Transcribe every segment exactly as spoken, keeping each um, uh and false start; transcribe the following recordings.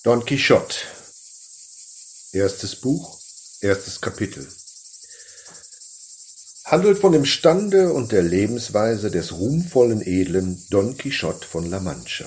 Don Quixote. Erstes Buch, erstes Kapitel. Handelt von dem Stande und der Lebensweise des ruhmvollen Edlen Don Quixote von La Mancha.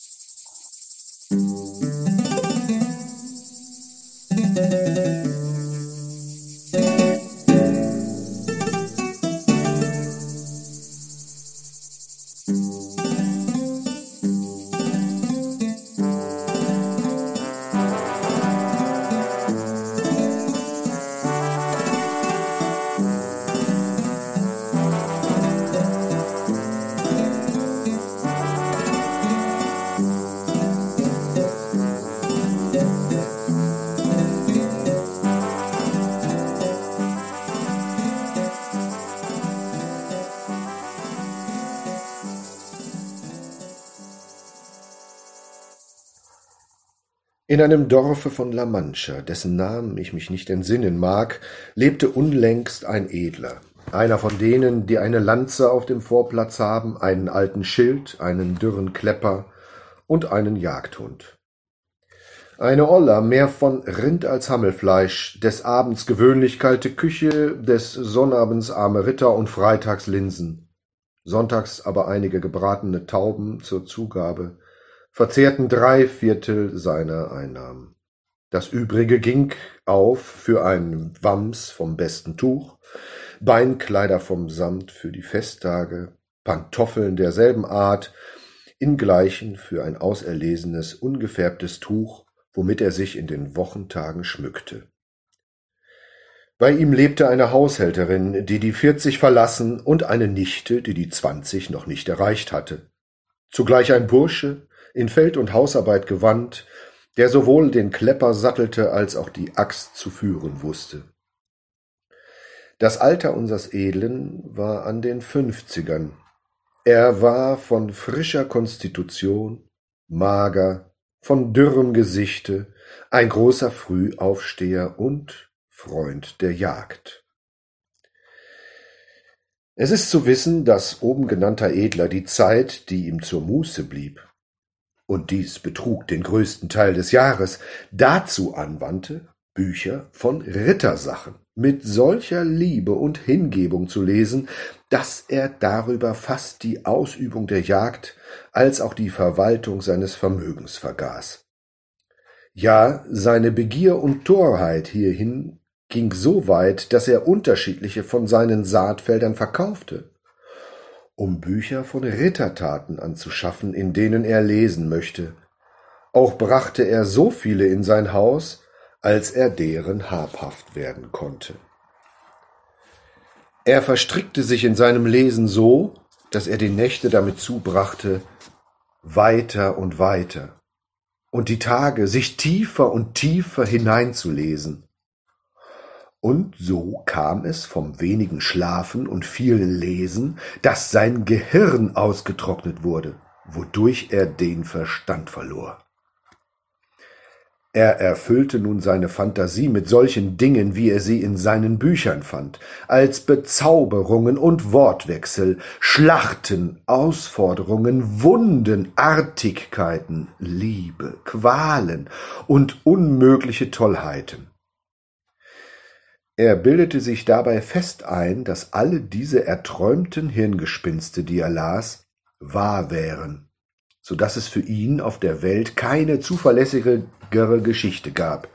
In einem Dorfe von La Mancha, dessen Namen ich mich nicht entsinnen mag, lebte unlängst ein Edler, einer von denen, die eine Lanze auf dem Vorplatz haben, einen alten Schild, einen dürren Klepper und einen Jagdhund. Eine Olla, mehr von Rind als Hammelfleisch, des Abends gewöhnlich kalte Küche, des Sonnabends arme Ritter und freitags Linsen, sonntags aber einige gebratene Tauben zur Zugabe, verzehrten drei Viertel seiner Einnahmen. Das Übrige ging auf für einen Wams vom besten Tuch, Beinkleider vom Samt für die Festtage, Pantoffeln derselben Art, ingleichen für ein auserlesenes, ungefärbtes Tuch, womit er sich in den Wochentagen schmückte. Bei ihm lebte eine Haushälterin, die die vierzig verlassen, und eine Nichte, die die zwanzig noch nicht erreicht hatte. Zugleich ein Bursche, in Feld- und Hausarbeit gewandt, der sowohl den Klepper sattelte als auch die Axt zu führen wusste. Das Alter unsers Edlen war an den Fünfzigern. Er war von frischer Konstitution, mager, von dürrem Gesichte, ein großer Frühaufsteher und Freund der Jagd. Es ist zu wissen, dass oben genannter Edler die Zeit, die ihm zur Muße blieb, und dies betrug den größten Teil des Jahres, dazu anwandte, Bücher von Rittersachen mit solcher Liebe und Hingebung zu lesen, dass er darüber fast die Ausübung der Jagd als auch die Verwaltung seines Vermögens vergaß. Ja, seine Begier und Torheit hierhin ging so weit, dass er unterschiedliche von seinen Saatfeldern verkaufte, um Bücher von Rittertaten anzuschaffen, in denen er lesen möchte. Auch brachte er so viele in sein Haus, als er deren habhaft werden konnte. Er verstrickte sich in seinem Lesen so, dass er die Nächte damit zubrachte, weiter und weiter, und die Tage sich tiefer und tiefer hineinzulesen. Und so kam es vom wenigen Schlafen und vielen Lesen, dass sein Gehirn ausgetrocknet wurde, wodurch er den Verstand verlor. Er erfüllte nun seine Fantasie mit solchen Dingen, wie er sie in seinen Büchern fand, als Bezauberungen und Wortwechsel, Schlachten, Ausforderungen, Wunden, Artigkeiten, Liebe, Qualen und unmögliche Tollheiten. Er bildete sich dabei fest ein, dass alle diese erträumten Hirngespinste, die er las, wahr wären, so dass es für ihn auf der Welt keine zuverlässigere Geschichte gab.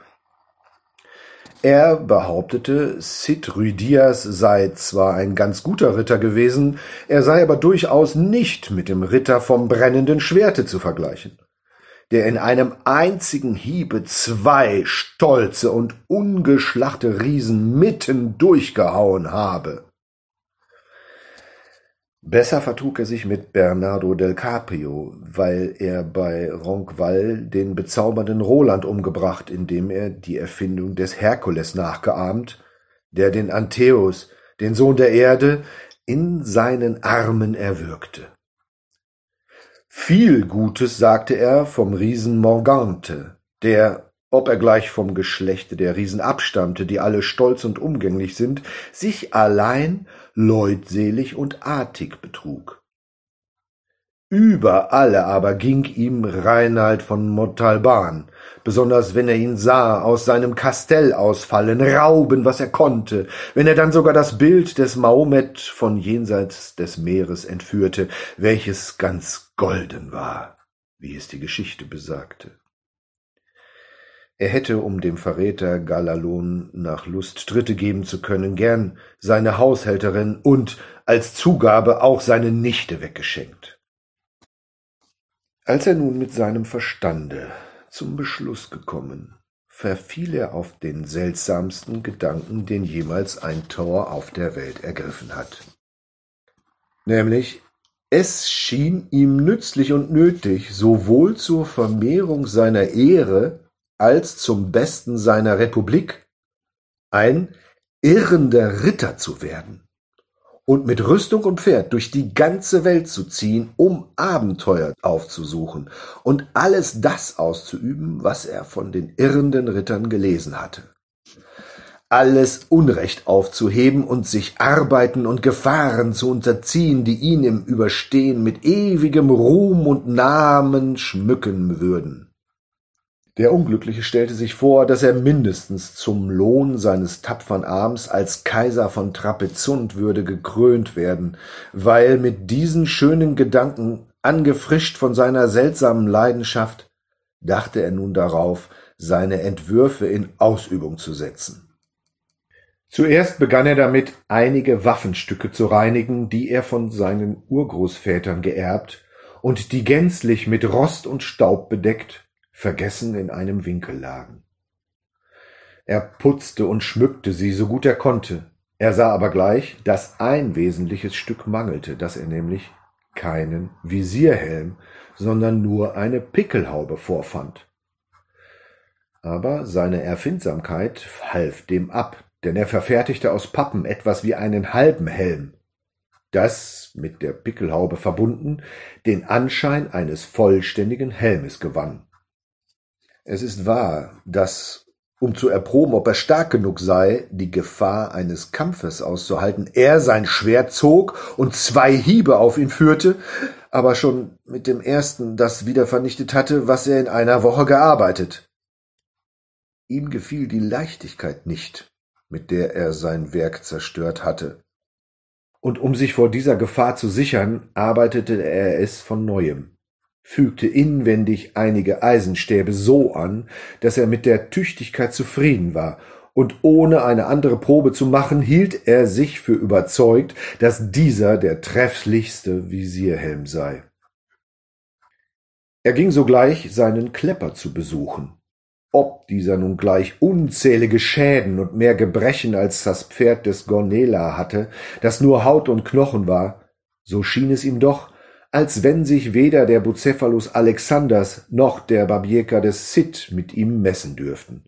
Er behauptete, Cid Ruydiez sei zwar ein ganz guter Ritter gewesen, er sei aber durchaus nicht mit dem Ritter vom brennenden Schwerte zu vergleichen, der in einem einzigen Hiebe zwei stolze und ungeschlachte Riesen mitten durchgehauen habe. Besser vertrug er sich mit Bernardo del Carpio, weil er bei Ronqual den bezaubernden Roland umgebracht, indem er die Erfindung des Herkules nachgeahmt, der den Antheus, den Sohn der Erde, in seinen Armen erwürgte. Viel Gutes sagte er vom Riesen Morgante, der, ob er gleich vom Geschlechte der Riesen abstammte, die alle stolz und umgänglich sind, sich allein leutselig und artig betrug. Über alle aber ging ihm Reinald von Montalban, besonders wenn er ihn sah, aus seinem Kastell ausfallen, rauben, was er konnte, wenn er dann sogar das Bild des Mahomet von jenseits des Meeres entführte, welches ganz golden war, wie es die Geschichte besagte. Er hätte, um dem Verräter Galalon nach Lust Dritte geben zu können, gern seine Haushälterin und als Zugabe auch seine Nichte weggeschenkt. Als er nun mit seinem Verstande zum Beschluss gekommen, verfiel er auf den seltsamsten Gedanken, den jemals ein Tor auf der Welt ergriffen hat. Nämlich, es schien ihm nützlich und nötig, sowohl zur Vermehrung seiner Ehre als zum Besten seiner Republik ein irrender Ritter zu werden und mit Rüstung und Pferd durch die ganze Welt zu ziehen, um Abenteuer aufzusuchen und alles das auszuüben, was er von den irrenden Rittern gelesen hatte. Alles Unrecht aufzuheben und sich Arbeiten und Gefahren zu unterziehen, die ihn im Überstehen mit ewigem Ruhm und Namen schmücken würden. Der Unglückliche stellte sich vor, dass er mindestens zum Lohn seines tapfern Arms als Kaiser von Trapezunt würde gekrönt werden, weil mit diesen schönen Gedanken, angefrischt von seiner seltsamen Leidenschaft, dachte er nun darauf, seine Entwürfe in Ausübung zu setzen. Zuerst begann er damit, einige Waffenstücke zu reinigen, die er von seinen Urgroßvätern geerbt und die gänzlich mit Rost und Staub bedeckt, vergessen in einem Winkel lagen. Er putzte und schmückte sie, so gut er konnte. Er sah aber gleich, dass ein wesentliches Stück mangelte, dass er nämlich keinen Visierhelm, sondern nur eine Pickelhaube vorfand. Aber seine Erfindsamkeit half dem ab, denn er verfertigte aus Pappen etwas wie einen halben Helm, das, mit der Pickelhaube verbunden, den Anschein eines vollständigen Helmes gewann. Es ist wahr, dass, um zu erproben, ob er stark genug sei, die Gefahr eines Kampfes auszuhalten, er sein Schwert zog und zwei Hiebe auf ihn führte, aber schon mit dem ersten das wieder vernichtet hatte, was er in einer Woche gearbeitet. Ihm gefiel die Leichtigkeit nicht, mit der er sein Werk zerstört hatte. Und um sich vor dieser Gefahr zu sichern, arbeitete er es von Neuem, fügte inwendig einige Eisenstäbe so an, dass er mit der Tüchtigkeit zufrieden war, und ohne eine andere Probe zu machen, hielt er sich für überzeugt, dass dieser der trefflichste Visierhelm sei. Er ging sogleich seinen Klepper zu besuchen. Ob dieser nun gleich unzählige Schäden und mehr Gebrechen als das Pferd des Gonela hatte, das nur Haut und Knochen war, so schien es ihm doch, als wenn sich weder der Bucephalus Alexanders noch der Babieca des Cid mit ihm messen dürften.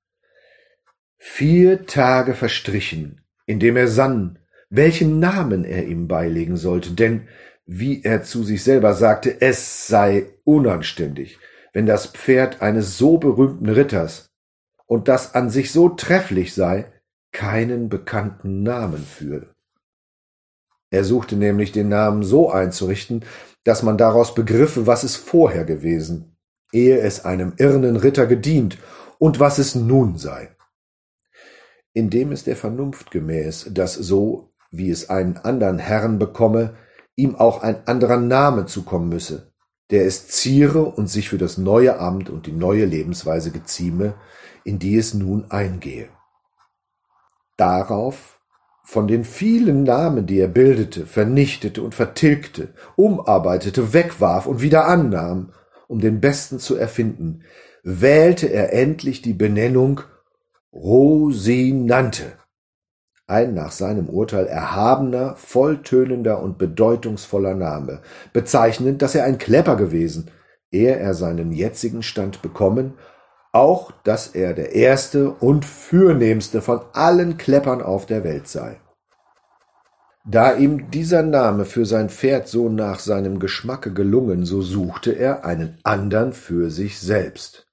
Vier Tage verstrichen, indem er sann, welchen Namen er ihm beilegen sollte, denn, wie er zu sich selber sagte, es sei unanständig, wenn das Pferd eines so berühmten Ritters, und das an sich so trefflich sei, keinen bekannten Namen führe. Er suchte nämlich den Namen so einzurichten, dass man daraus begriffe, was es vorher gewesen, ehe es einem irrenden Ritter gedient, und was es nun sei. Indem es der Vernunft gemäß, dass so, wie es einen andern Herrn bekomme, ihm auch ein anderer Name zukommen müsse, der es ziere und sich für das neue Amt und die neue Lebensweise gezieme, in die es nun eingehe. Darauf von den vielen Namen, die er bildete, vernichtete und vertilgte, umarbeitete, wegwarf und wieder annahm, um den besten zu erfinden, wählte er endlich die Benennung Rosinante, ein nach seinem Urteil erhabener, volltönender und bedeutungsvoller Name, bezeichnend, dass er ein Klepper gewesen, ehe er seinen jetzigen Stand bekommen, auch, dass er der erste und fürnehmste von allen Kleppern auf der Welt sei. Da ihm dieser Name für sein Pferd so nach seinem Geschmacke gelungen, so suchte er einen andern für sich selbst.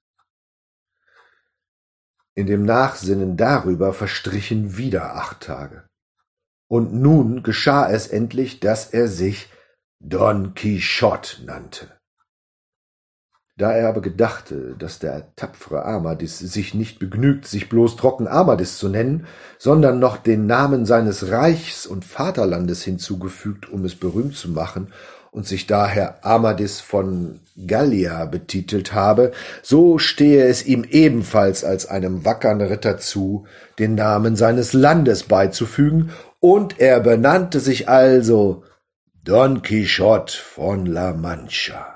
In dem Nachsinnen darüber verstrichen wieder acht Tage. Und nun geschah es endlich, dass er sich Don Quixote nannte. Da er aber gedachte, dass der tapfere Amadis sich nicht begnügt, sich bloß trocken Amadis zu nennen, sondern noch den Namen seines Reichs und Vaterlandes hinzugefügt, um es berühmt zu machen, und sich daher Amadis von Gallia betitelt habe, so stehe es ihm ebenfalls als einem wackern Ritter zu, den Namen seines Landes beizufügen, und er benannte sich also Don Quixote von La Mancha.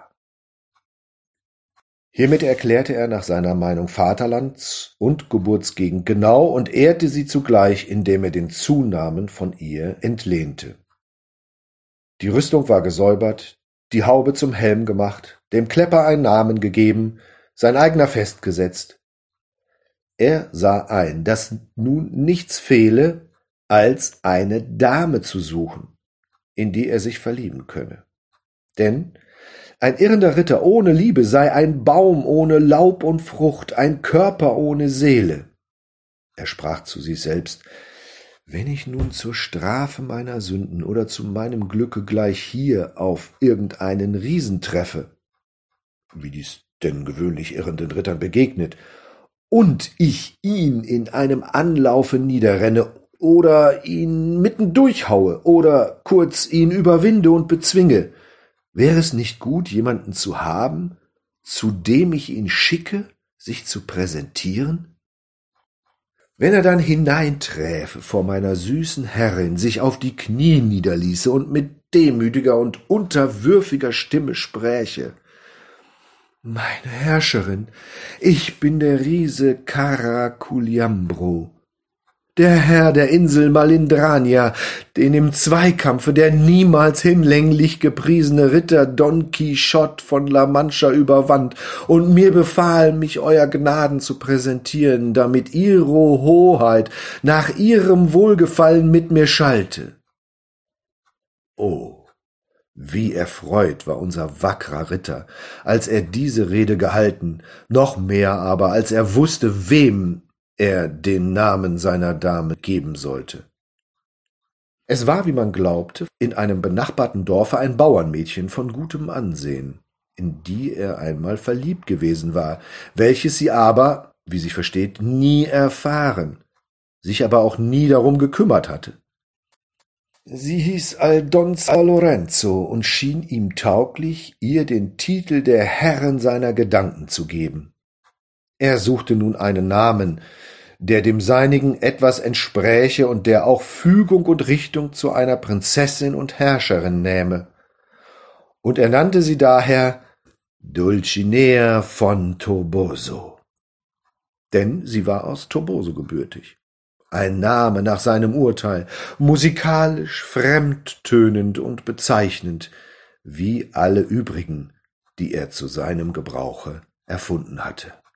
Hiermit erklärte er nach seiner Meinung Vaterlands- und Geburtsgegend genau und ehrte sie zugleich, indem er den Zunamen von ihr entlehnte. Die Rüstung war gesäubert, die Haube zum Helm gemacht, dem Klepper einen Namen gegeben, sein eigener festgesetzt. Er sah ein, dass nun nichts fehle, als eine Dame zu suchen, in die er sich verlieben könne. Denn ein irrender Ritter ohne Liebe sei ein Baum ohne Laub und Frucht, ein Körper ohne Seele. Er sprach zu sich selbst: Wenn ich nun zur Strafe meiner Sünden oder zu meinem Glücke gleich hier auf irgendeinen Riesen treffe, wie dies denn gewöhnlich irrenden Rittern begegnet, und ich ihn in einem Anlaufe niederrenne oder ihn mitten durchhaue oder kurz ihn überwinde und bezwinge, wäre es nicht gut, jemanden zu haben, zu dem ich ihn schicke, sich zu präsentieren? Wenn er dann hineinträfe vor meiner süßen Herrin, sich auf die Knie niederließe und mit demütiger und unterwürfiger Stimme spräche: »Meine Herrscherin, ich bin der Riese Caraculiambro, der Herr der Insel Malindrania, den im Zweikampfe der niemals hinlänglich gepriesene Ritter Don Quixote von La Mancha überwand und mir befahl, mich euer Gnaden zu präsentieren, damit ihre Hoheit nach ihrem Wohlgefallen mit mir schalte.« Oh, wie erfreut war unser wackerer Ritter, als er diese Rede gehalten, noch mehr aber, als er wusste, wem er den Namen seiner Dame geben sollte. Es war, wie man glaubte, in einem benachbarten Dorfe ein Bauernmädchen von gutem Ansehen, in die er einmal verliebt gewesen war, welches sie aber, wie sich versteht, nie erfahren, sich aber auch nie darum gekümmert hatte. Sie hieß Aldonza Lorenzo und schien ihm tauglich, ihr den Titel der Herrin seiner Gedanken zu geben. Er suchte nun einen Namen, der dem seinigen etwas entspräche und der auch Fügung und Richtung zu einer Prinzessin und Herrscherin nähme. Und er nannte sie daher Dulcinea von Toboso, denn sie war aus Toboso gebürtig. Ein Name nach seinem Urteil, musikalisch, fremdtönend und bezeichnend, wie alle übrigen, die er zu seinem Gebrauche erfunden hatte.